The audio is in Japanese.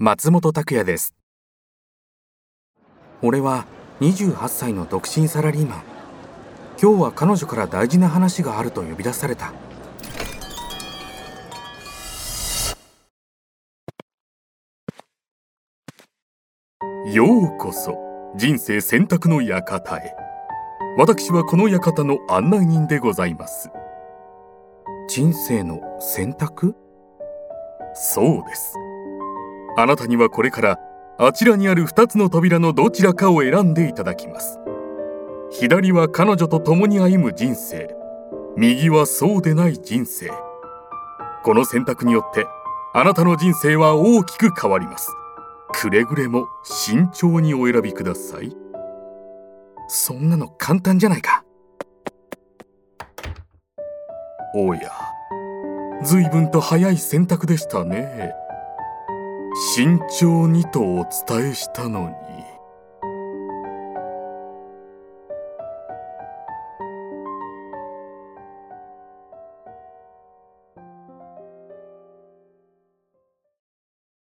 松本拓也です。俺は28歳の独身サラリーマン。今日は彼女から大事な話があると呼び出された。 ようこそ人生選択の館へ。私はこの館の案内人でございます。 人生の選択？ そうです。あなたにはこれからあちらにある2つの扉のどちらかを選んでいただきます。左は彼女と共に歩む人生、右はそうでない人生。この選択によってあなたの人生は大きく変わります。くれぐれも慎重にお選びください。 そんなの簡単じゃないか。 おや、随分と早い選択でしたね。慎重にとお伝えしたのに。